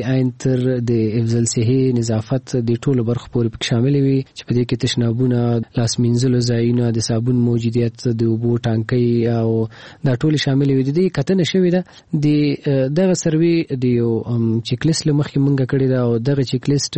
عین تر د حفظ الصحه نظافت د ټولو برخو پورې پکې شامل وي چې په دې کې تشنابونه لاس مینځلو ځایونه د صابون موجودیت د اوبو ټانکۍ او دا ټول شامل وي. د دې کتنه شوې ده د دغه سروي د یو چیک لیست لمخې مونږ کړی دا او دغه چیک لیست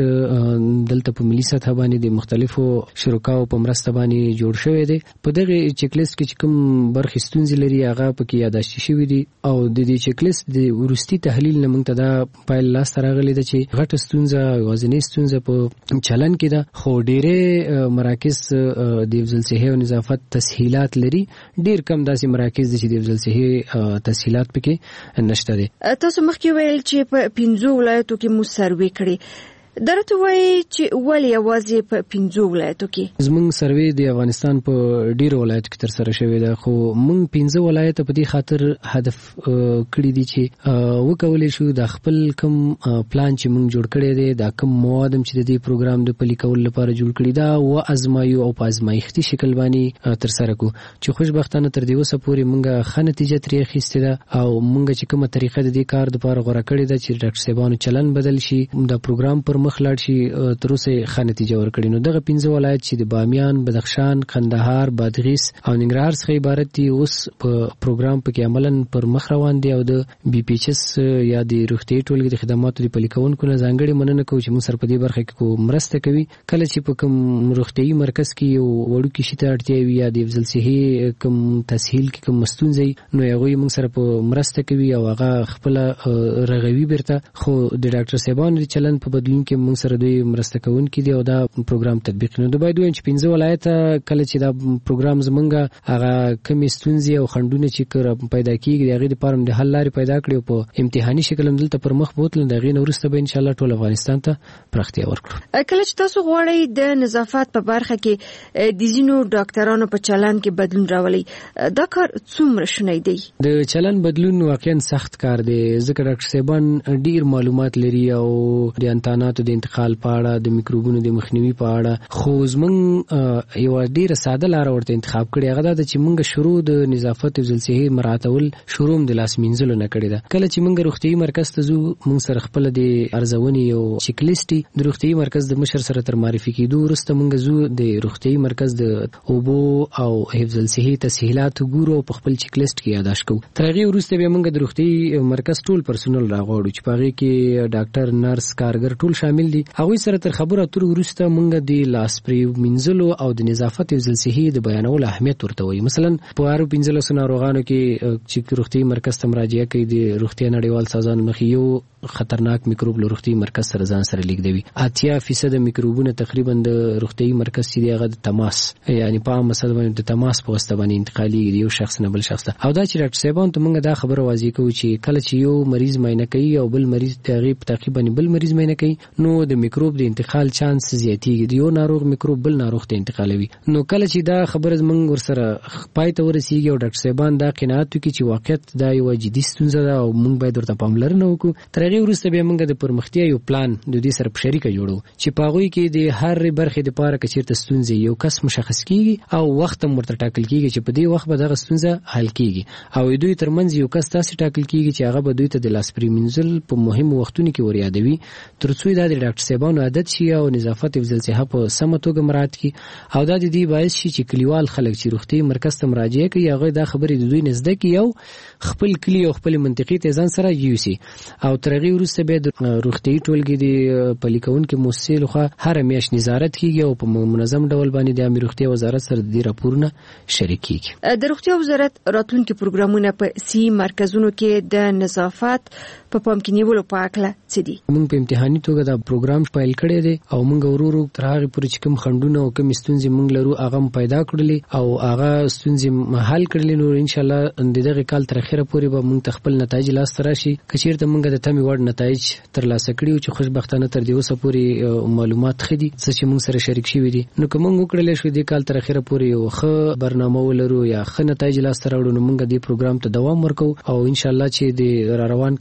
دلته په ملي سطح باندې د مختلفو شرکاو په مرسته باندې جوړ شوی دی. په دغه چیک لیست کې کوم برخې ستونزې لري هغه پکې یاداشت شوی دي او د دې چیک لیست د ورستي تحلیل نه مونږ ته دا پایل لاس راغلی ده چې غټه ستونزه وزنی ستونزه په چلن کې ده خو ډېرې مراکز د حفظ الصحه او نظافت تسهیلات لري. ډېر کم داسې مراکز دي چې د حفظ الصحه تسهیلات پکې نشته دي. تاسو مخکې ویل چې په 15 ولایتو کې مو سروي کړی درته وایي چې ولې یوازې په 15 ولایتو کې؟ زموږ سروي د افغانستان په ډیرو ولایتو کې تر سره شوی ده خو موږ 15 ولایت په دې خاطر هدف کړی دي چې وکولای شو د خپل کم پلان چې موږ جوړ کړی دی دا کم مواد چې د دې پروګرام د پلي کول لپاره جوړ کړی دا او ازمایو او په ازمایښتي شکل باندې تر سره کو چې خوشبختانه تر دې وسه پورې موږ ښه نتیجه ترې اخیستې ده او موږ چې کومه طریقه د دې کار لپاره غوړه کړې ده چې ډاکټر صاحبانو چلن بدل شي دا پروګرام پر مخ لاړ شي تر اوسه ښه نتیجه ورکړي. نو دغه 15 ولایت چې د بامیان، بدخشان، قندهار، بادغیس او ننګرهار څخه عبارت دي اوس په پروګرام کې عملاً پر مخ روان دي او د بي پی ایچ اس یا د روغتي ټولګي د خدماتو د پلي کوونکو نه ځانګړي مننه کوي چې موږ سره په دې برخه کې مرسته کوي. کله چې په کوم روغتي مرکز کې یو وړوکی شي ته اړتیا وي یا د حفظ الصحه کوم تسهیل کې کوم مستونزې نو هغه موږ سره په مرسته کوي او هغه خپل رغوي برته خو د ډاکټر صاحبانو د چلن په بدلون کې موږ سره دوی مرسته کوونکي دي او دا پروګرام تطبیق نه دوی باید چې 15 ولایت کله چې دا پروګرام زمونږه هغه کمی ستونزې او خندونه چې پیدا کیږي هغه د پاره د حل لارې پیدا کړي په امتحاني شکل هم دلته پر مخ بوتل دغه نورسته به ان شاء الله ټول افغانستان ته پراختیا ورکړو. کله چې تاسو غواړئ د نظافت په برخه کې د زینو ډاکټرانو په چلن کې بدلون راولي دا کار څومره شونی دی؟ د چلن بدلون واقعا سخت کار دی ځکه ډاکټر صاحبان ډیر معلومات لري او د انتاناتو د انتقال په اړه د میکروبونو د مخنیوي په اړه خو زمونږ یو ډیره ساده لار ورته انتخاب کړی هغه دا چې مونږ شروع د نظافت حفظ الصحه مراعاتول شروع د لاس مینځلو نه کړی دا. کله چې مونږ روغتي مرکز ته ځو مونږ سره خپل د ارزونې یو چیک لیست د روغتي مرکز د مشر سره تر معرفي کېدو وروسته مونږ زو د روغتي مرکز د اوبو او حفظ الصحه تسهیلات ګورو په خپل چیک لیست کې یاداش کوو. تر هغه وروسته به مونږ د روغتي مرکز ټول پرسونل راغوړو چې په هغه کې ډاکټر، نرس، کارګر ټول شامل دي. هغه سره تر خبره تر ورسته مونږ د لاس پرې منځلو او د نظافت حفظ الصحه د بیانولو اهمیت ورته وایي. مثلا په هر 15 ناروغانو کې چې روغتي مرکز ته مراجعه کوي د روغتي نړیوال سازمان مخې یو خطرناک میکروب له روغتي مرکز سره ځان سره لیږدوي. 80% میکروبونه تقریبا د روغتي مرکز چې هغه د تماس یعنی په عام مسله باندې د تماس په واسطه باندې انتقالي دی یو شخص نه بل شخص ته. او دا چې ډاکټر صاحبان ته مونږ دا خبره واضح کوي چې کله چې یو مریض معاینه کوي او بل مریض دغه په تعقیب باندې بل مریض معاینه کوي نو د میکروب د انتقال چانس زیاتیږي. یو ناروغ میکروب بل ناروغ ته انتقالوي. نو کله چې دا خبره زمونږ ورسره پای ته ورسیږي او ډاکټر صاحبان دا قناعت کوي چې واقعیت دا یو جدي ستونزه ده او مونږ باید ورته پاملرنه وکړو. تر هغه وروسته به مونږ د پرمختیا یو پلان د دې سره په شریکه جوړو چې په هغه کې د هر برخې د پاره کچیرته ستونزې یو کس مشخص کیږي او وخت مرته ټاکل کیږي چې په دې وخت به دغه ستونزه حل کیږي او دوی ترمنځ یو کس تاسو ټاکل کیږي چې هغه به دوی ته د لاس پرې منځل په مهمو وختونو کې وریادوي ترڅو دا د ډاکټر صاحبانو عادت شي او نظافت حفظ الصحه په سمه توګه مراعات کړي او دا د دې باعث شي چې کلیوال خلک چې روغتي مرکز ته مراجعه کوي هغه دا خبرې د دوی نزدې کې یو خپل کلی او خپل منطقي ته ځان سره یوسي او ترغه وروسته به د روغتي ټولګي د پلي کوونکو مؤسسې لخوا هر میاشت نظارت کیږي او په منظم ډول باندې د امیر روغتي وزارت سره د راپورونه شریک کیږي. د روغتي وزارت راتلونکي پروګرامونه په سی مرکزونو کې د نظافت په پام کې نیولو په اړه څه دي؟ موږ په امتحاني توګه دا پروګرام پیل کړی دی او موږ ورورو تر هغه پورې چې کوم خندونه او کوم ستونزې موږ لرو هغه پیدا کړلې او هغه ستونزې حل کړلې. نو ان شاء الله د دغه کال تر اخره پورې به موږ خپل نتایج لاس ته راشي. کچیرته موږ د تمي وړ نتایج تر لاسه کړیو چې خوشبختانه تر دې اوسه پورې معلومات خدي چې موږ سره شریک شوي دي. نو کوم موږ کړلې شو د کال تر اخره پورې یو ښه برنامه ولرو یا ښه نتایج لاس ته راوړو نو موږ دې پروګرام ته دوام ورکو او ان شاء الله چې د روان کال کې به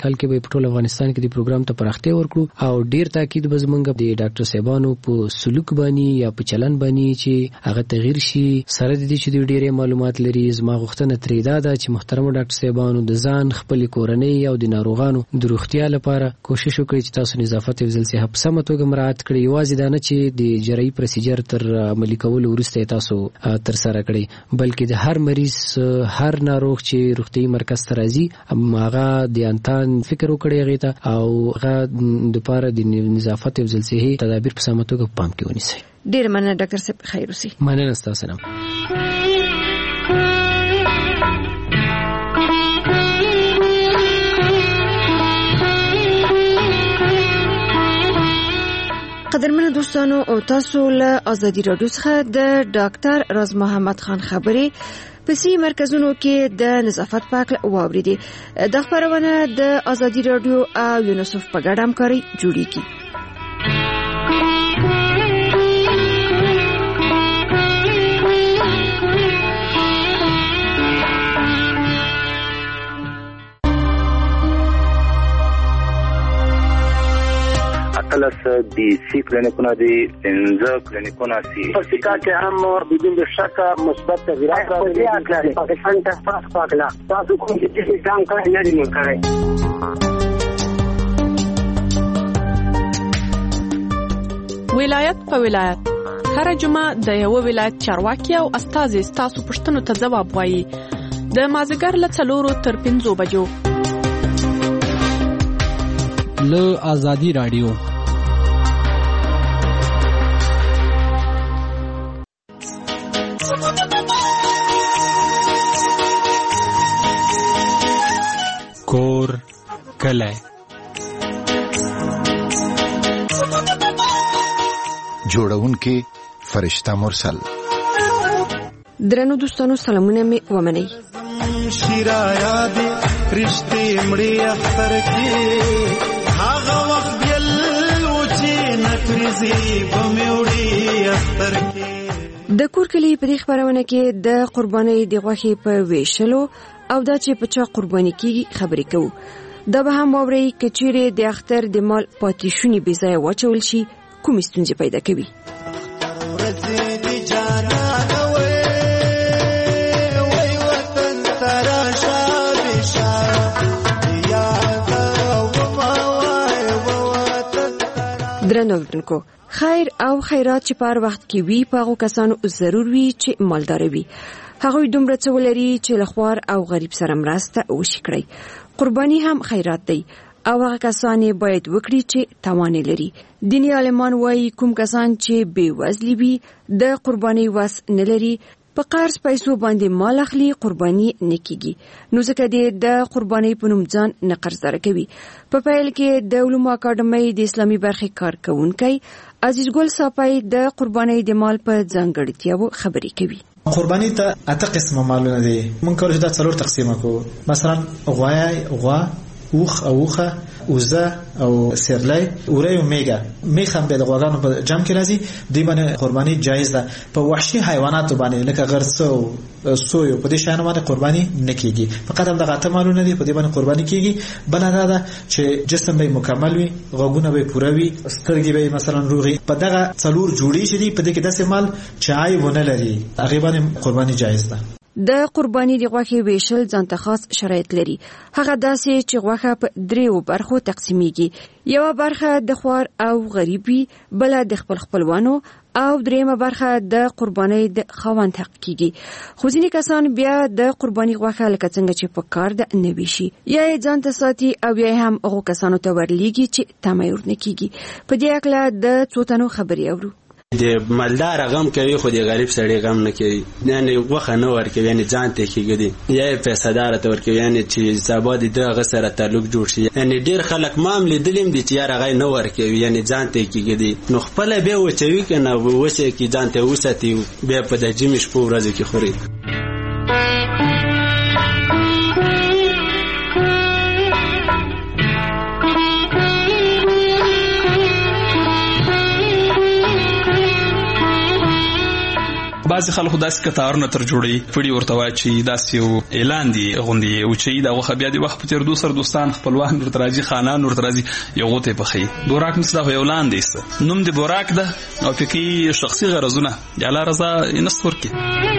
په ټول افغانستان کې د پروګرام ته پراختیا ورکړو او ډیر تاکید به زمونږ د ډاکټر صاحبانو په سلوک باندې یا په چلن باندې چې هغه تغییر شي. سره د دې چې د ډیره معلومات لري زما غوښتنه ترې ده چې محترم ډاکټر صاحبانو د ځان خپل کورنۍ او د ناروغانو د روغتیا لپاره کوشش وکړي چې تاسو نظافت او ځل صحت په سمه توګه مراعات کړئ. یوازې دا نه چې د جراحي پروسیجر تر عملي کولو وروسته تاسو تر سره کړئ، بلکې د هر مریض هر ناروغ چې روغتي مرکز ته راځي هغه د انتان فکر وکړي هغه ته او هغه د لپاره د نظافت او ځل صحي تدابیر په سمه توګه پام کې ونیسي. ډیر مننه ډاکټر صاحب، خیر اوسئ. مننه تاسو نه. قدرمنو دوستانو او تاسو له آزادي رادیو څخه د ډاکټر راز محمد خان خبرې په سي مرکزونو کې د نظافت په اړه واوریدي. د خبرونه د آزادي رادیو او یونیسف په ګډه همکاري جوړیږي. کلس دی سی کلینیکونه دی انزا کلینیکونه سی پسیکا کې هم بدون شک مثبت تغیرات راغلي دي. پاکستان ته تاسو پاکلا تاسو کوم چې ځان کړی نه دی کړی. ولایت په ولایت هر جمعه د یو ولایت چارواکي او استاد تاسو پښتنو ته ځواب وایي. د مازیګر له 4 تر 5 بجو له آزادي رادیو. کور کله جوړونکې فرشتہ مرسل. درنو دوستانو سلامونه می ومنئ. شیرا یاد رشتې مړې اختر کې هغه وخت بل و چې نکرزي بموړي اختر کې. د کور کلی په دې خبرونه کې د قربانۍ د غوښې په ویشلو او دا چې په چا قرباني کیږي خبرې کوو. دا به هم واورئ چې چیرې د اختر د مال پاتې شونې بې ځایه واچول شي کومې ستونزې پیدا کوي. درنو ورونکو، خیر او خیرات چې پر وخت کې وی پاغو کسانو ضرور وی چې مالدار وي. هغه دومره څه ولري چې لخوار او غریب سره مرسته وشي کړی. قرباني هم خیرات دی او هغه کسان باید وکړي چې توان لري. دینی عالمان وایي کوم کسان چې بې وزلي وي د قرباني وس نه لري په قرض پیسو باندې مال اخلي قرباني نکېږي. نو ځکه د قرباني په نوم ځان نه قرضدار کوي. په پیل کې د علومو اکاډمۍ د اسلامي برخې کارکونکي عزیز ګل صافی د قرباني د مال په ځانګړتیاو خبرې کوي. قرباني ته اته قسمه مالونه دي. مونږ کولای شو دا څلور تقسیم کوو. مثلا غوا، اوخ او اوخه، وزه او سیرلی، اوره او میګه. میخ هم به د غواګانو په جمع کې راځي. دوی باندې قرباني جایز ده. په وحشي حیواناتو باندې لکه غرڅه او سویو په دې شانو باندې قرباني نه کیږي. فقط هم دغه اته مالونه دي په دې باندې قرباني کیږي. بل دا ده چې جسم به مکمل وي، غوږونه به پوره وي، سترګې به مثلا روغي. په دغه څلور جوړې شي په دې کې داسې مال چې عیبونه لري هغه باندې قرباني جایز ده. د قرباني د غوښې ویشل ځانته خاص شرایط لري. هغه داسې چې غوښه په دریو برخو تقسیمیږي. یو برخه د خوار او غریبي، بل د خپلوانو او دریمه برخه د قرباني د خاوند حق کیږي. خو ځینې کسان بیا د قرباني غوښه لکه څنګه چې په کار د نوي شي یا ځانته ساتي او یا هم هغه کسانو ته ورلیږي چې تمایور نه کیږي. په دې اړه د څوتنو خبري اورو. د مالدار غم کوي خو د غریب سړی غم نه کوي. یعنی غوښه نه ورکوي، یعنی ځان ته کېږي یا پیسې دار ته ورکوي، یعنی چې سبا د دغه سره تعلق جوړ شي. یعنی ډیر خلک معاملې دلیم دي چې هغه نه ورکوي، یعنی ځان ته کېږي. نو خپل به وچوي کنه وڅه کې ځان ته وساتي به په د جمیش په ورځ کې خوري. بعض خلکو داسې کتارونه تر جوړي پړي ورته واچي داسې یو اعلان دی غوندي او چې دا وخت بیا د وخت په تیر دو سر دوستان خپلوان ورته راځي خانان ورته راځي یو غوته پخې بوراک نسدا یو اعلان دی نوم د بوراک ده او پکې شخصي غرضونه د الله رضا نستور کې